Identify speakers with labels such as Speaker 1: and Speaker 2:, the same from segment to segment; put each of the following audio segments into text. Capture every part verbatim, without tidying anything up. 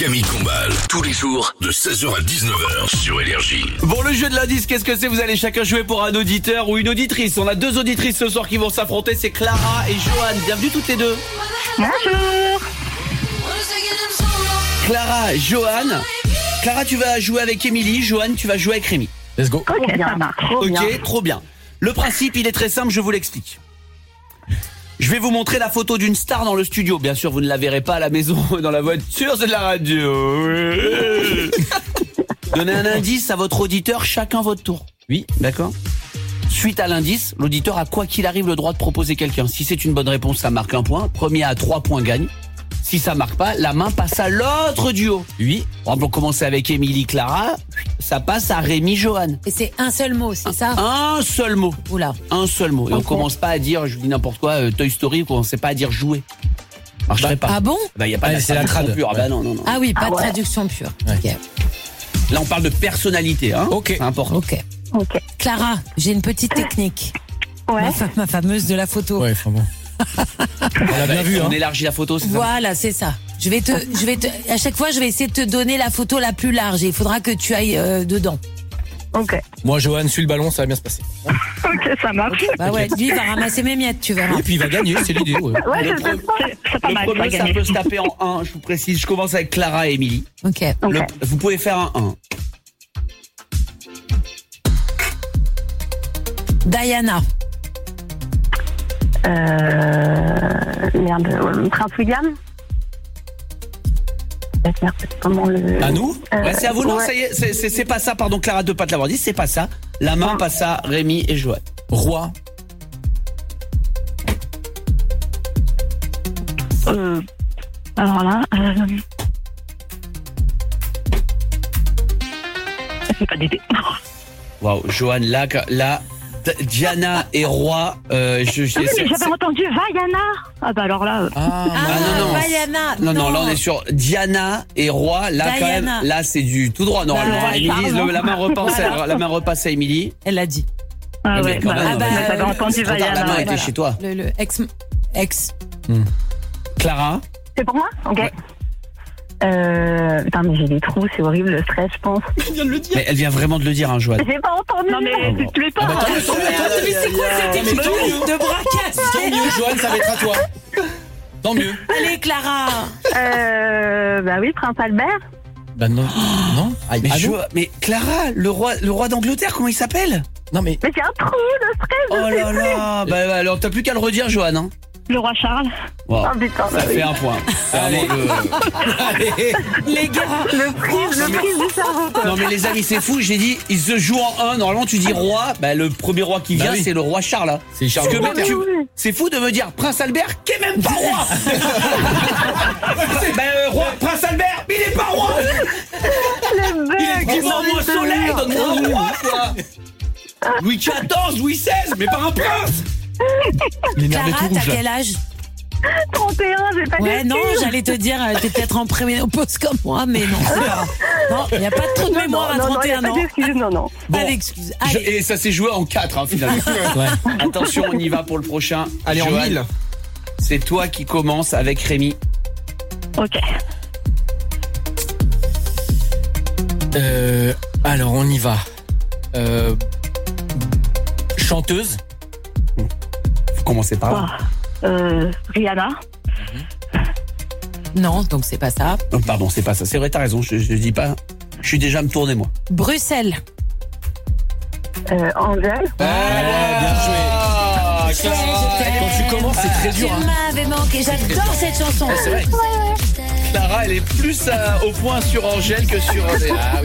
Speaker 1: Camille Combal, tous les jours de seize heures à dix-neuf heures sur Énergie.
Speaker 2: Bon, le jeu de l'indice, qu'est-ce que c'est? Vous allez chacun jouer pour un auditeur ou une auditrice. On a deux auditrices ce soir qui vont s'affronter, c'est Clara et Joanne. Bienvenue toutes les deux.
Speaker 3: Bonjour.
Speaker 2: Clara, Joanne. Clara, tu vas jouer avec Émilie. Joanne, tu vas jouer avec Rémi.
Speaker 4: Let's go.
Speaker 3: Ok, ça marche. Trop
Speaker 2: Ok,
Speaker 3: bien.
Speaker 2: trop bien. Le principe, il est très simple, je vous l'explique. Je vais vous montrer la photo d'une star dans le studio. Bien sûr, vous ne la verrez pas à la maison, dans la voiture, c'est de la radio. Donnez un indice à votre auditeur, chacun votre tour.
Speaker 4: Oui.
Speaker 2: D'accord. Suite à l'indice, l'auditeur a quoi qu'il arrive le droit de proposer quelqu'un. Si c'est une bonne réponse, ça marque un point. Premier à trois points gagne. Si ça marque pas, la main passe à l'autre duo.
Speaker 4: Oui.
Speaker 2: On va commencer avec Émilie, Clara. Ça passe à Rémi, Joanne.
Speaker 5: Et c'est un seul mot, c'est ça?
Speaker 2: Un seul mot.
Speaker 5: Oula.
Speaker 2: Un seul mot. Et on
Speaker 5: Ok.
Speaker 2: commence pas à dire, je vous dis n'importe quoi, euh, Toy Story, on sait pas à dire jouer. Marcherait pas.
Speaker 5: Ah bon?
Speaker 2: Bah, y a pas
Speaker 4: Ah,
Speaker 2: de
Speaker 4: c'est la
Speaker 2: traduction
Speaker 4: trad.
Speaker 2: pure. Ah bah
Speaker 4: Ouais.
Speaker 2: non, non, non.
Speaker 5: Ah oui, pas
Speaker 3: Ah
Speaker 5: de
Speaker 3: ouais.
Speaker 5: traduction pure.
Speaker 4: Ouais.
Speaker 2: Là, on parle de personnalité, hein.
Speaker 4: Ok.
Speaker 2: C'est important.
Speaker 5: Ok. Ok.
Speaker 3: Ok.
Speaker 5: Clara, j'ai une petite technique.
Speaker 3: Ouais.
Speaker 5: Ma, fa- ma fameuse de la photo.
Speaker 4: Ouais, enfin bon. On l'a bien vu, hein.
Speaker 2: On élargit la photo, c'est ça?
Speaker 5: Voilà, c'est ça. Je vais te, je vais te, à chaque fois, je vais essayer de te donner la photo la plus large et il faudra que tu ailles euh, dedans.
Speaker 3: Ok.
Speaker 4: Moi, Johan, suis le ballon, ça va bien se passer.
Speaker 3: Ok, ça marche.
Speaker 5: Bah ouais, lui il va ramasser mes miettes, tu verras.
Speaker 4: Et puis il va gagner, c'est l'idée. Ouais.
Speaker 3: Ouais,
Speaker 2: Le
Speaker 3: c'est-
Speaker 2: pre-
Speaker 3: c'est c'est pas
Speaker 2: Le
Speaker 3: mal, ça va
Speaker 2: premier, ça
Speaker 3: gagner.
Speaker 2: peut se taper en un, je vous précise. Je commence avec Clara et Émilie.
Speaker 5: Ok.
Speaker 3: Ok.
Speaker 2: Le- Vous pouvez faire un un.
Speaker 5: Diana.
Speaker 3: Euh... Merde, euh, Prince William. Merde, comment le...
Speaker 4: À nous
Speaker 3: Euh,
Speaker 2: Ouais, c'est à vous, non,
Speaker 3: ouais.
Speaker 2: ça y est, c'est- c'est c'est pas ça, pardon, Clara, de pas te l'avoir dit, c'est pas ça. La main
Speaker 3: Ah.
Speaker 2: passe à Rémi et Joanne.
Speaker 4: Roi.
Speaker 3: Euh... Alors là... Euh... C'est pas d'idée.
Speaker 2: Waouh, Joanne, là, là, D- Diana et Roi, euh, je, je-
Speaker 3: Ah oui,
Speaker 2: c'est-
Speaker 3: mais j'avais
Speaker 2: c'est-
Speaker 3: entendu Vaiana. Ah bah alors là... euh,
Speaker 4: Ah,
Speaker 5: Ah,
Speaker 2: non, non.
Speaker 5: Diana.
Speaker 2: Non, non, là on est sur Diana et Roi. Là, quand
Speaker 5: Diana.
Speaker 2: même, là c'est du tout droit. Normalement,
Speaker 5: Bah,
Speaker 2: Émilie,
Speaker 3: pardon.
Speaker 2: le- la main repasse, à, la main repasse à Émilie.
Speaker 5: Elle l'a dit.
Speaker 3: Ah
Speaker 2: Mais
Speaker 3: ouais,
Speaker 2: quand
Speaker 3: bah,
Speaker 2: même,
Speaker 3: ah bah,
Speaker 5: euh,
Speaker 3: j'avais entendu
Speaker 2: C'est trop tard, la
Speaker 3: Vaiana.
Speaker 2: main
Speaker 3: ouais.
Speaker 2: était
Speaker 5: voilà.
Speaker 2: chez toi.
Speaker 5: Le, le ex, ex.
Speaker 2: Clara,
Speaker 3: C'est pour moi? Ok.
Speaker 2: Ouais.
Speaker 3: Euh... Putain, mais j'ai des trous, c'est horrible, le stress, je pense.
Speaker 2: mais elle vient vraiment de le dire, hein, Joanne.
Speaker 3: J'ai pas entendu. Non mais tu te plais pas.
Speaker 4: Ah bah, tant mieux, tant mieux, tant mieux.
Speaker 5: Mais c'est quoi cette
Speaker 4: mais tant
Speaker 5: technique
Speaker 4: mieux.
Speaker 5: de bras
Speaker 4: Tant
Speaker 5: cassés?
Speaker 4: mieux, Johan, ça va être à toi. Tant mieux.
Speaker 5: Allez, Clara.
Speaker 3: Euh... Bah oui, Prince Albert.
Speaker 4: Bah non. Non Ah,
Speaker 2: Mais,
Speaker 4: ah,
Speaker 2: Jo-
Speaker 4: non
Speaker 2: mais Clara, le roi, le roi d'Angleterre, comment il s'appelle?
Speaker 4: Non, mais.
Speaker 3: Mais c'est un trou, le stress.
Speaker 2: Oh
Speaker 3: je sais
Speaker 2: là
Speaker 3: plus.
Speaker 2: là, bah, bah, alors t'as plus qu'à le redire, Joanne. Hein.
Speaker 3: Le roi Charles.
Speaker 2: Wow.
Speaker 3: Oh putain,
Speaker 2: Ça
Speaker 3: bah oui.
Speaker 2: fait un point.
Speaker 4: Allez.
Speaker 2: Vraiment, le-
Speaker 4: Allez.
Speaker 5: Les gars.
Speaker 3: Le prix, le prix du cerveau. quoi.
Speaker 2: Non mais les amis, c'est fou, j'ai dit, il se joue en un. Normalement tu dis roi, bah le premier roi qui
Speaker 4: Bah
Speaker 2: vient
Speaker 4: oui.
Speaker 2: c'est le roi Charles. hein.
Speaker 4: C'est Charles.
Speaker 2: Parce que
Speaker 3: Oh,
Speaker 2: même, tu-
Speaker 3: oui, oui.
Speaker 2: c'est fou de me dire Prince Albert qui est même pas roi. C'est- bah, euh, roi, Prince Albert, mais il est pas roi.
Speaker 3: Le bug.
Speaker 2: Dis-moi au soleil, donne-moi un roi quoi. Louis quatorze, Louis seize, mais pas un prince.
Speaker 4: L'énervé
Speaker 5: Clara,
Speaker 4: tout
Speaker 5: t'as
Speaker 4: rouge, là.
Speaker 5: quel âge?
Speaker 3: trente et un, j'ai pas
Speaker 5: Ouais,
Speaker 3: dit.
Speaker 5: non, j'allais te dire, euh, t'es peut-être en préménopause comme moi, mais non, c'est pas grave. Non, il n'y a pas de trop de
Speaker 3: Non,
Speaker 5: mémoire à
Speaker 3: non, non,
Speaker 5: trente et
Speaker 3: y a
Speaker 5: un
Speaker 3: pas
Speaker 5: ans.
Speaker 3: d'excuse, non, non.
Speaker 2: Bon,
Speaker 5: Pas d'excuses.
Speaker 2: Je-
Speaker 5: Allez.
Speaker 2: et ça s'est joué en quatre hein, finalement.
Speaker 4: Ouais.
Speaker 2: Attention, on y va pour le prochain.
Speaker 4: Allez, en
Speaker 2: Joanne,
Speaker 4: mille.
Speaker 2: c'est toi qui commence avec Rémi.
Speaker 3: Ok.
Speaker 4: Euh, alors, on y va. Euh, chanteuse.
Speaker 2: Faut commencer par là.
Speaker 3: Oh. Euh, Rihanna.
Speaker 5: Non, donc c'est pas ça.
Speaker 2: Oh, pardon, c'est pas ça. C'est vrai, t'as raison. Je, je dis pas. Je suis déjà à me tourner moi.
Speaker 5: Bruxelles.
Speaker 3: Euh, Angèle.
Speaker 4: bien joué.
Speaker 2: Ah, Clara,
Speaker 4: Quand tu commences, c'est très
Speaker 5: Tu
Speaker 4: dur. Hein.
Speaker 5: m'avais manqué, j'adore cette chanson.
Speaker 2: c'est vrai. Clara, elle est plus à- au point sur Angèle que sur. Ah oui.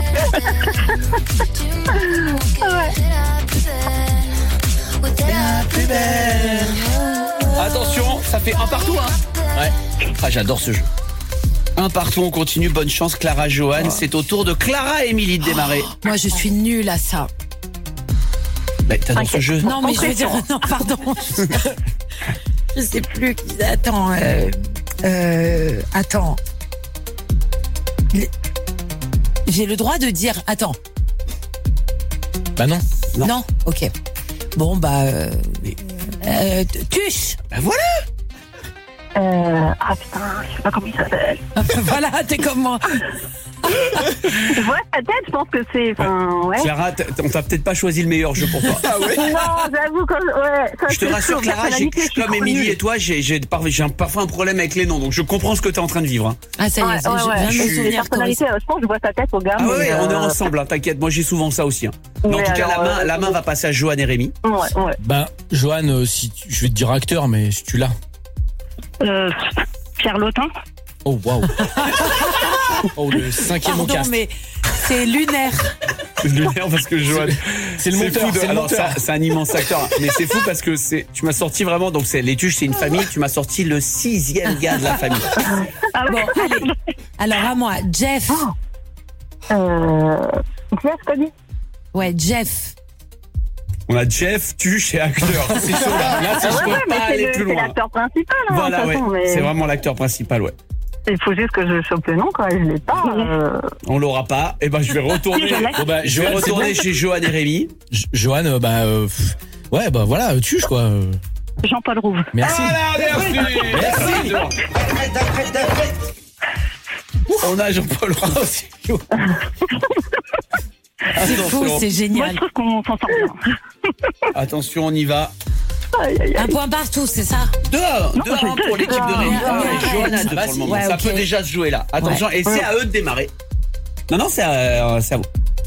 Speaker 2: Attention, ça fait un partout, hein.
Speaker 4: Ouais.
Speaker 2: Ah, j'adore ce jeu. Un partout, on continue. Bonne chance, Clara, Joanne. C'est au tour de Clara et Émilie de démarrer.
Speaker 5: Moi, je suis nulle à ça.
Speaker 2: Mais t'adores ce jeu.
Speaker 5: Non, mais je veux dire, non, pardon. Je sais plus qui. Attends. Euh, euh, attends. Les- J'ai le droit de dire. Attends.
Speaker 4: Bah non.
Speaker 2: Non.
Speaker 5: Non. Ok. Bon bah. Euh,
Speaker 2: Mais-
Speaker 5: euh, tuche.
Speaker 2: Bah voilà.
Speaker 3: Euh, ah putain, je sais pas comment il s'appelle.
Speaker 5: Voilà, t'es comme moi.
Speaker 3: Je vois sa tête, je pense que c'est. Enfin, ouais.
Speaker 2: Clara, t- on t'a peut-être pas choisi le meilleur jeu pour toi.
Speaker 4: Ah ouais.
Speaker 3: Non, j'avoue, quand. Ouais, ça,
Speaker 2: Je te
Speaker 3: c'est
Speaker 2: rassure,
Speaker 3: sûr,
Speaker 2: Clara, j'ai,
Speaker 3: personnalité, je suis
Speaker 2: comme
Speaker 3: trop
Speaker 2: Émilie
Speaker 3: nulle.
Speaker 2: et toi, j'ai, j'ai, par- j'ai un- parfois un problème avec les noms, donc je comprends ce que t'es en train de vivre. hein.
Speaker 5: Ah, ça y est,
Speaker 3: Ouais,
Speaker 5: ça,
Speaker 3: ouais,
Speaker 5: je
Speaker 3: ouais.
Speaker 5: viens de me
Speaker 3: Les
Speaker 5: souvenir.
Speaker 3: personnalités, euh, je pense que je vois sa tête au gars.
Speaker 2: Ah ouais,
Speaker 3: mais,
Speaker 2: ouais, on est
Speaker 3: euh,
Speaker 2: ensemble, hein, t'inquiète, moi j'ai souvent ça aussi. hein. Mais en
Speaker 3: Mais
Speaker 2: tout cas,
Speaker 3: alors,
Speaker 2: la main,
Speaker 3: euh,
Speaker 2: la main va passer à Johan et Rémi.
Speaker 3: Ouais, ouais.
Speaker 4: Ben, Johan, euh, si tu- je vais te dire acteur, mais si tu l'as.
Speaker 3: Euh, Pierre Lotin.
Speaker 4: Oh, waouh. Oh, le cinquième au
Speaker 5: Pardon,
Speaker 4: cast.
Speaker 5: mais c'est lunaire.
Speaker 2: Je le dire parce que Johan.
Speaker 4: C'est le monteur,
Speaker 2: fou de-
Speaker 4: c'est le
Speaker 2: alors,
Speaker 4: monteur.
Speaker 2: ça- c'est un immense acteur. Mais c'est fou parce que c'est, tu m'as sorti vraiment, donc c'est, les Tuches, c'est une famille, tu m'as sorti le sixième gars de la famille.
Speaker 5: Bon, allez. Alors, à moi, Jeff.
Speaker 3: Euh, Jeff Connu.
Speaker 5: Ouais, Jeff.
Speaker 2: On a Jeff, Tuche et acteur. C'est chaud là. Là, c'est- je
Speaker 3: Ouais,
Speaker 2: peux
Speaker 3: ouais, mais
Speaker 2: pas
Speaker 3: c'est
Speaker 2: aller
Speaker 3: le-
Speaker 2: plus
Speaker 3: c'est
Speaker 2: loin.
Speaker 3: l'acteur principal. Hein,
Speaker 2: Voilà,
Speaker 3: de toute
Speaker 2: ouais.
Speaker 3: façon, mais
Speaker 2: C'est vraiment l'acteur principal, ouais.
Speaker 3: Il faut juste que je chope le nom, quoi. Je l'ai pas. Euh...
Speaker 2: On l'aura pas. Et ben, je vais retourner.
Speaker 4: Bon, bah,
Speaker 2: Je vais
Speaker 4: Johan, c'est
Speaker 2: retourner
Speaker 4: bon.
Speaker 2: chez Johan et Rémi.
Speaker 4: Jo- Johan, euh, bah, euh, pff, ouais, bah voilà, euh, tuche quoi. euh,
Speaker 3: Jean-Paul Rouve.
Speaker 4: Merci.
Speaker 2: merci. Merci. On a Jean-Paul Roux aussi.
Speaker 5: C'est fou,
Speaker 2: Attention.
Speaker 5: c'est
Speaker 3: Moi,
Speaker 5: génial.
Speaker 3: je trouve qu'on s'en sort bien.
Speaker 2: Attention, on y va.
Speaker 3: Aïe, aïe,
Speaker 5: Un
Speaker 3: aïe.
Speaker 5: point partout, c'est ça?
Speaker 2: deux à
Speaker 3: Non,
Speaker 2: deux à
Speaker 3: j'ai
Speaker 2: un
Speaker 3: deux,
Speaker 2: pour l'équipe de
Speaker 3: deux.
Speaker 2: Rémi.
Speaker 5: Ah,
Speaker 2: Ah,
Speaker 5: ouais,
Speaker 2: ouais, Johan a
Speaker 5: ouais.
Speaker 2: deux pour le moment.
Speaker 5: Ouais,
Speaker 2: Ça
Speaker 5: ok.
Speaker 2: peut déjà se jouer là. Attention, et c'est
Speaker 3: Ouais.
Speaker 2: à eux de démarrer. Non, non, c'est à, c'est à vous.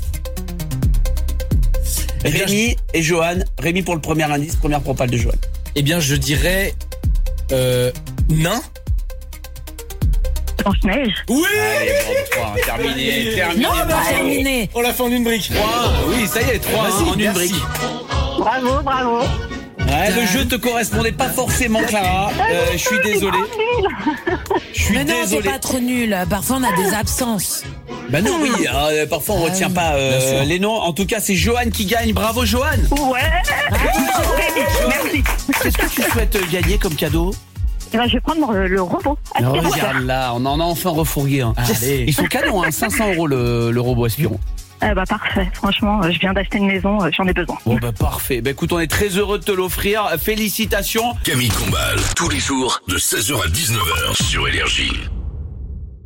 Speaker 4: Eh bien,
Speaker 2: Rémi et Johan. Rémi pour le premier indice, première propale de Johan.
Speaker 4: Eh bien, je dirais. Euh, nain.
Speaker 3: Blanche-Neige.
Speaker 4: Oui.
Speaker 2: Allez, bon, trois, terminé, terminé.
Speaker 5: Non, bah, terminé.
Speaker 4: On l'a fait en une brique.
Speaker 2: Trois, oui, ça y est, trois
Speaker 4: Vas-y,
Speaker 2: hein, en une
Speaker 4: merci.
Speaker 2: brique.
Speaker 3: Bravo, bravo.
Speaker 2: Ouais, le jeu te correspondait pas forcément, Clara. Euh, je suis désolé. Je suis
Speaker 5: Mais non, c'est
Speaker 2: désolé.
Speaker 5: pas trop nul. Parfois, on a des absences.
Speaker 2: Bah non, oui, euh, parfois on
Speaker 5: Ah
Speaker 2: retient
Speaker 5: oui,
Speaker 2: pas euh,
Speaker 4: bien sûr.
Speaker 2: les noms. En tout cas, c'est Johan qui gagne. Bravo, Johan.
Speaker 3: Ouais. Merci.
Speaker 2: Qu'est-ce que tu souhaites euh, gagner comme cadeau?
Speaker 3: Eh ben, je vais prendre le, le robot.
Speaker 2: Alors,
Speaker 3: Aspirateur.
Speaker 2: regarde là, on en a enfin refourgué un.
Speaker 4: Allez.
Speaker 2: Ils sont canons, hein, cinq cents euros le, le robot aspirant.
Speaker 3: Eh ben, parfait. Franchement, euh, je viens d'acheter une maison, euh, j'en ai besoin.
Speaker 2: Bon bah parfait. Bah écoute, on est très heureux de te l'offrir. Félicitations.
Speaker 1: Camille Combal, tous les jours de seize heures à dix-neuf heures sur Énergie.